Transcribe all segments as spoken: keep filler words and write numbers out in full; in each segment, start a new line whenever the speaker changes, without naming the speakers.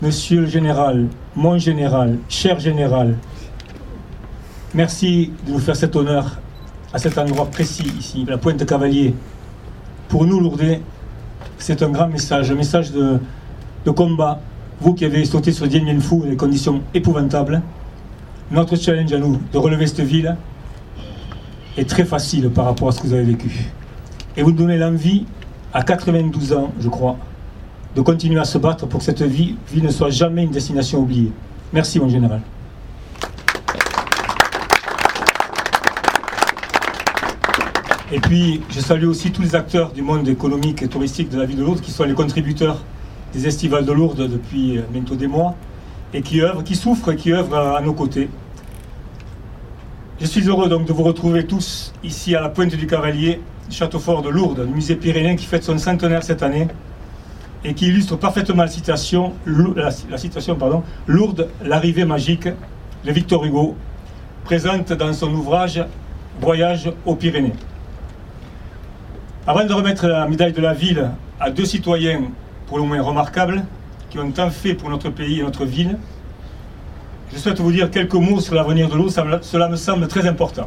Monsieur le général, mon général, cher général, merci de nous faire cet honneur à cet endroit précis ici, la Pointe Cavalier. Pour nous, Lourdais, c'est un grand message, un message de, de combat. Vous qui avez sauté sur Dien Bien Phu dans des conditions épouvantables, notre challenge à nous de relever cette ville est très facile par rapport à ce que vous avez vécu. Et vous nous donnez l'envie, à quatre-vingt-douze ans, je crois, de continuer à se battre pour que cette vie, vie ne soit jamais une destination oubliée. Merci, mon général. Et puis, je salue aussi tous les acteurs du monde économique et touristique de la ville de Lourdes, qui sont les contributeurs des estivales de Lourdes depuis bientôt des mois, et qui œuvrent, qui souffrent et qui œuvrent à nos côtés. Je suis heureux donc de vous retrouver tous ici à la Pointe du Cavalier, château fort de Lourdes, le musée pyrénéen qui fête son centenaire cette année, et qui illustre parfaitement la citation, la, la citation pardon, Lourdes, l'arrivée magique de Victor Hugo, présente dans son ouvrage Voyage aux Pyrénées. Avant de remettre la médaille de la ville à deux citoyens pour le moins remarquables, qui ont tant fait pour notre pays et notre ville, je souhaite vous dire quelques mots sur l'avenir de Lourdes, cela me semble très important.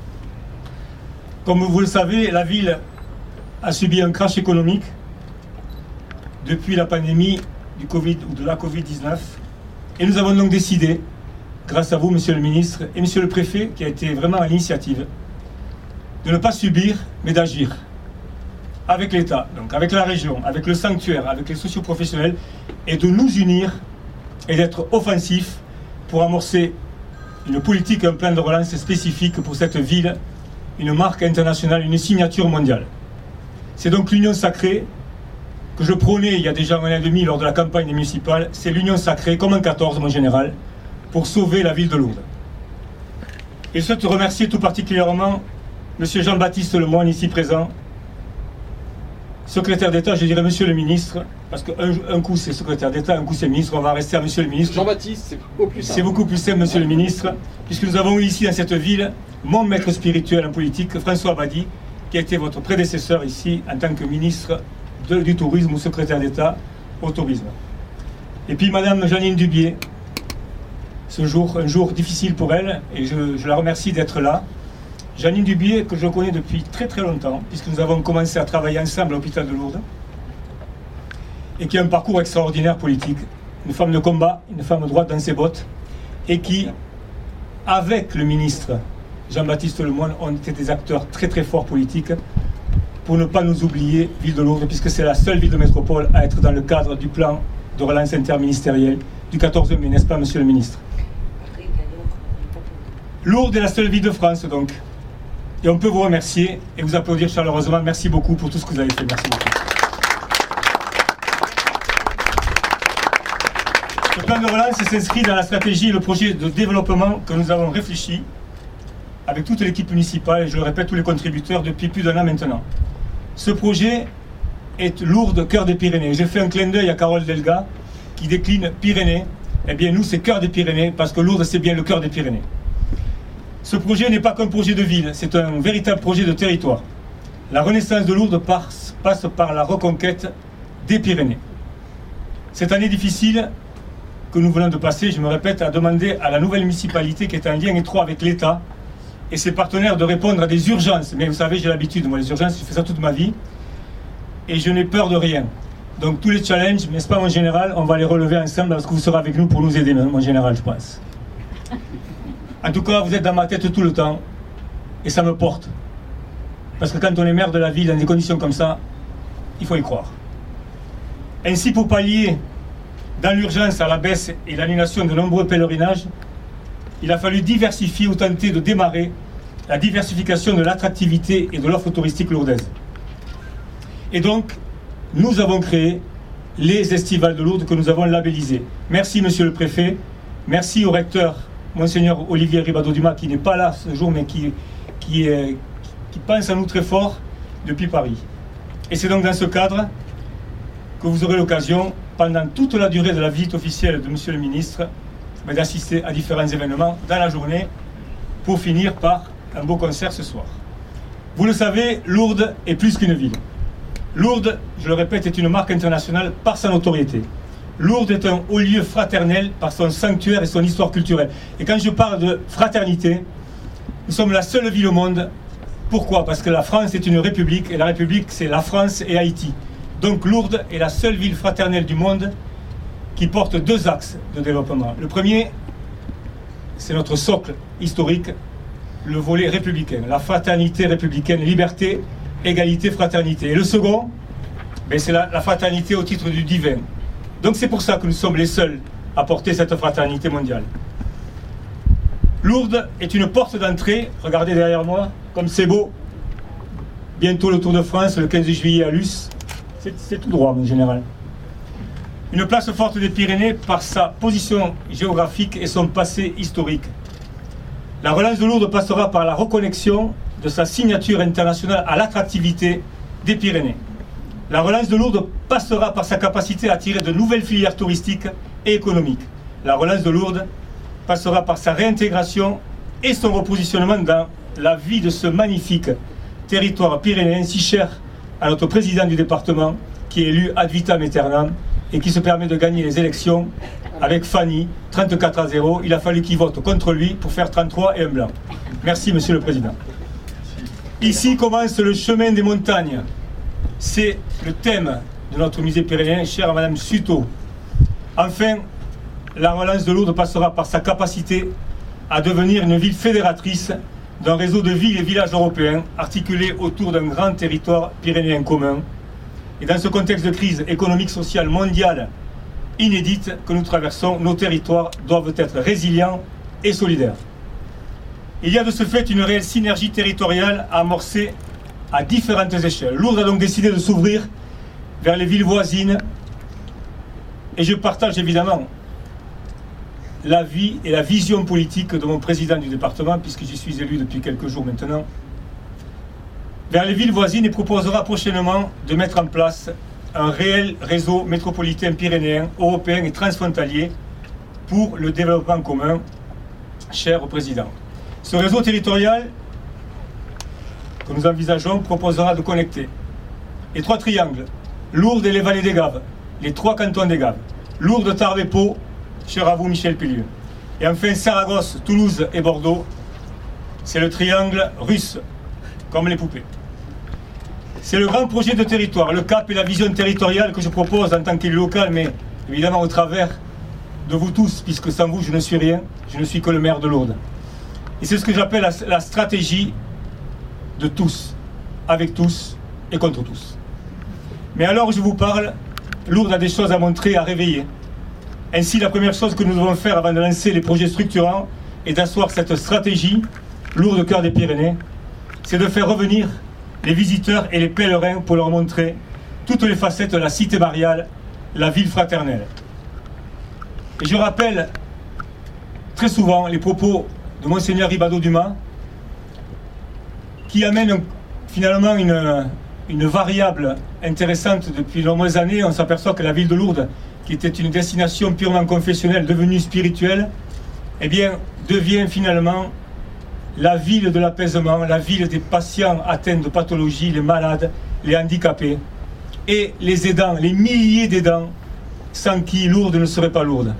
Comme vous le savez, la ville a subi un crash économique depuis la pandémie du Covid ou de la Covid dix-neuf, et nous avons donc décidé, grâce à vous, monsieur le ministre, et monsieur le préfet, qui a été vraiment à l'initiative, de ne pas subir, mais d'agir. Avec l'État, donc avec la région, avec le sanctuaire, avec les socioprofessionnels, et de nous unir et d'être offensifs pour amorcer une politique, un plan de relance spécifique pour cette ville, une marque internationale, une signature mondiale. C'est donc l'union sacrée que je prônais il y a déjà un an et demi lors de la campagne municipale. C'est l'union sacrée, comme en quatorze, mon général, pour sauver la ville de Lourdes. Et je souhaite remercier tout particulièrement M. Jean-Baptiste Lemoyne, ici présent, secrétaire d'État, je dirais monsieur le ministre, parce qu'un un coup c'est secrétaire d'État, un coup c'est ministre, on va rester à monsieur le ministre.
Jean-Baptiste, c'est au plus simple.
C'est beaucoup plus simple, monsieur le ministre, puisque nous avons eu ici dans cette ville mon maître spirituel en politique, François Badi, qui a été votre prédécesseur ici en tant que ministre de, du tourisme ou secrétaire d'État au tourisme. Et puis madame Janine Dubié, ce jour, un jour difficile pour elle, et je, je la remercie d'être là. Janine Dubié, que je connais depuis très très longtemps, puisque nous avons commencé à travailler ensemble à l'hôpital de Lourdes, et qui a un parcours extraordinaire politique, une femme de combat, une femme droite dans ses bottes, et qui, avec le ministre Jean-Baptiste Lemoyne, ont été des acteurs très très forts politiques, pour ne pas nous oublier, ville de Lourdes, puisque c'est la seule ville de métropole à être dans le cadre du plan de relance interministériel du quatorze mai, n'est-ce pas, monsieur le ministre? Lourdes est la seule ville de France, donc. Et on peut vous remercier et vous applaudir chaleureusement. Merci beaucoup pour tout ce que vous avez fait. Merci beaucoup. Le plan de relance s'inscrit dans la stratégie et le projet de développement que nous avons réfléchi avec toute l'équipe municipale, et je le répète, tous les contributeurs depuis plus d'un an maintenant. Ce projet est Lourdes, cœur des Pyrénées. J'ai fait un clin d'œil à Carole Delga qui décline Pyrénées. Eh bien nous, c'est cœur des Pyrénées parce que Lourdes, c'est bien le cœur des Pyrénées. Ce projet n'est pas qu'un projet de ville, c'est un véritable projet de territoire. La renaissance de Lourdes passe, passe par la reconquête des Pyrénées. Cette année difficile que nous venons de passer, je me répète, a demandé à la nouvelle municipalité, qui est en lien étroit avec l'État et ses partenaires, de répondre à des urgences. Mais vous savez, j'ai l'habitude, moi, les urgences, je fais ça toute ma vie, et je n'ai peur de rien. Donc tous les challenges, n'est-ce pas, mon général, on va les relever ensemble, parce que vous serez avec nous pour nous aider, mon général, je pense. En tout cas, vous êtes dans ma tête tout le temps, et ça me porte. Parce que quand on est maire de la ville, dans des conditions comme ça, il faut y croire. Ainsi, pour pallier dans l'urgence à la baisse et l'annulation de nombreux pèlerinages, il a fallu diversifier ou tenter de démarrer la diversification de l'attractivité et de l'offre touristique lourdaise. Et donc, nous avons créé les estivales de Lourdes que nous avons labellisées. Merci, monsieur le préfet. Merci au recteur, Monseigneur Olivier Ribado-Dumas, qui n'est pas là ce jour, mais qui, qui, est, qui pense à nous très fort depuis Paris. Et c'est donc dans ce cadre que vous aurez l'occasion, pendant toute la durée de la visite officielle de monsieur le ministre, d'assister à différents événements dans la journée, pour finir par un beau concert ce soir. Vous le savez, Lourdes est plus qu'une ville. Lourdes, je le répète, est une marque internationale par sa notoriété. Lourdes est un haut lieu fraternel par son sanctuaire et son histoire culturelle. Et quand je parle de fraternité, nous sommes la seule ville au monde. Pourquoi? Parce que la France est une république, et la république c'est la France et Haïti. Donc Lourdes est la seule ville fraternelle du monde qui porte deux axes de développement. Le premier, c'est notre socle historique, le volet républicain, la fraternité républicaine, liberté, égalité, fraternité. Et le second, ben c'est la, la fraternité au titre du divin. Donc c'est pour ça que nous sommes les seuls à porter cette fraternité mondiale. Lourdes est une porte d'entrée, regardez derrière moi, comme c'est beau. Bientôt le Tour de France, le quinze juillet à Luce, c'est tout droit en général. Une place forte des Pyrénées par sa position géographique et son passé historique. La relance de Lourdes passera par la reconnexion de sa signature internationale à l'attractivité des Pyrénées. La relance de Lourdes passera par sa capacité à attirer de nouvelles filières touristiques et économiques. La relance de Lourdes passera par sa réintégration et son repositionnement dans la vie de ce magnifique territoire pyrénéen si cher à notre président du département qui est élu ad vitam aeternam et qui se permet de gagner les élections avec Fanny, trente-quatre à zéro. Il a fallu qu'il vote contre lui pour faire trente-trois et un blanc. Merci, Monsieur le Président. Ici commence le chemin des montagnes. C'est le thème de notre musée pyrénéen, cher à Madame Suto. Enfin, la relance de Lourdes passera par sa capacité à devenir une ville fédératrice d'un réseau de villes et villages européens articulés autour d'un grand territoire pyrénéen commun. Et dans ce contexte de crise économique, sociale, mondiale, inédite que nous traversons, nos territoires doivent être résilients et solidaires. Il y a de ce fait une réelle synergie territoriale à amorcer à différentes échelles. Lourdes a donc décidé de s'ouvrir vers les villes voisines et je partage évidemment l'avis et la vision politique de mon président du département, puisque j'y suis élu depuis quelques jours maintenant, vers les villes voisines et proposera prochainement de mettre en place un réel réseau métropolitain pyrénéen, européen et transfrontalier pour le développement commun, cher au président. Ce réseau territorial que nous envisageons proposera de connecter les trois triangles, Lourdes et les vallées des Gaves, les trois cantons des Gaves, Lourdes, Tarbes et Pau, cher à vous Michel Pélieu. Et enfin Saragosse, Toulouse et Bordeaux, c'est le triangle russe, comme les poupées. C'est le grand projet de territoire, le cap et la vision territoriale que je propose en tant qu'élu local, mais évidemment au travers de vous tous, puisque sans vous je ne suis rien, je ne suis que le maire de Lourdes. Et c'est ce que j'appelle la, la stratégie de tous, avec tous et contre tous. Mais alors je vous parle, Lourdes a des choses à montrer, à réveiller. Ainsi, la première chose que nous devons faire avant de lancer les projets structurants et d'asseoir cette stratégie, Lourdes cœur des Pyrénées, c'est de faire revenir les visiteurs et les pèlerins pour leur montrer toutes les facettes de la cité mariale, la ville fraternelle. Et je rappelle très souvent les propos de Monseigneur Ribado-Dumas qui amènent finalement une, une variable intéressante depuis de nombreuses années. On s'aperçoit que la ville de Lourdes, qui était une destination purement confessionnelle devenue spirituelle, eh bien, devient finalement la ville de l'apaisement, la ville des patients atteints de pathologies, les malades, les handicapés et les aidants, les milliers d'aidants sans qui Lourdes ne serait pas Lourdes.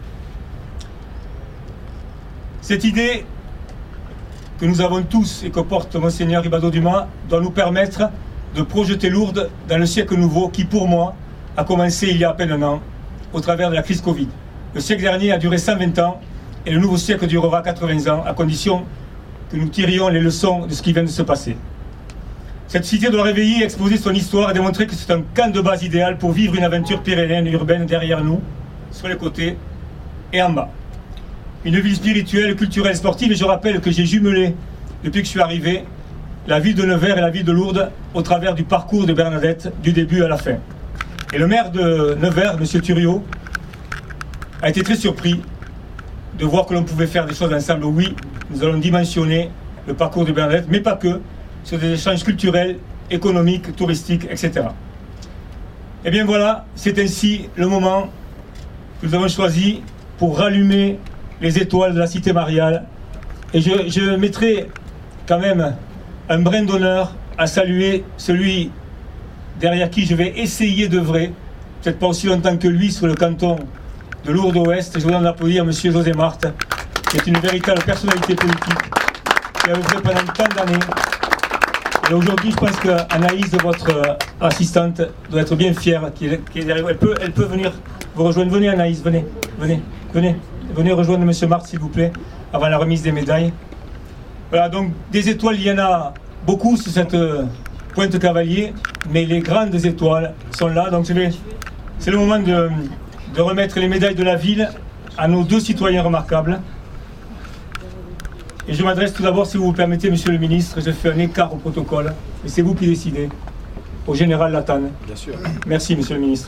Cette idée que nous avons tous et que porte Monseigneur Ribado-Dumas doit nous permettre de projeter Lourdes dans le siècle nouveau qui, pour moi, a commencé il y a à peine un an au travers de la crise Covid. Le siècle dernier a duré cent vingt ans et le nouveau siècle durera quatre-vingts ans à condition que nous tirions les leçons de ce qui vient de se passer. Cette cité doit réveiller, exposer son histoire et démontrer que c'est un camp de base idéal pour vivre une aventure pyrénéenne et urbaine derrière nous, sur les côtés et en bas. Une ville spirituelle, culturelle, sportive, et je rappelle que j'ai jumelé, depuis que je suis arrivé, la ville de Nevers et la ville de Lourdes au travers du parcours de Bernadette, du début à la fin. Et le maire de Nevers, M. Thuriot, a été très surpris de voir que l'on pouvait faire des choses ensemble. Oui, nous allons dimensionner le parcours de Bernadette, mais pas que, sur des échanges culturels, économiques, touristiques, et cetera. Et bien voilà, c'est ainsi le moment que nous avons choisi pour rallumer les étoiles de la cité mariale. Et je, je mettrai quand même un brin d'honneur à saluer celui derrière qui je vais essayer d'œuvrer peut-être pas aussi longtemps que lui, sur le canton de Lourdes-Ouest. Je voudrais en applaudir M. José Marthe, qui est une véritable personnalité politique, qui a œuvré pendant tant d'années. Et aujourd'hui, je pense qu'Anaïs, votre assistante, doit être bien fière. qu'elle, qu'elle, elle, peut, elle peut venir vous rejoindre. Venez Anaïs, venez, venez, venez. Venez rejoindre M. Marthe, s'il vous plaît, avant la remise des médailles. Voilà, donc des étoiles, il y en a beaucoup sur cette pointe cavalier, mais les grandes étoiles sont là. Donc c'est le moment de, de remettre les médailles de la ville à nos deux citoyens remarquables. Et je m'adresse tout d'abord, si vous vous permettez, Monsieur le Ministre, je fais un écart au protocole, et c'est vous qui décidez, au général Latane.
Bien sûr.
Merci, Monsieur le Ministre.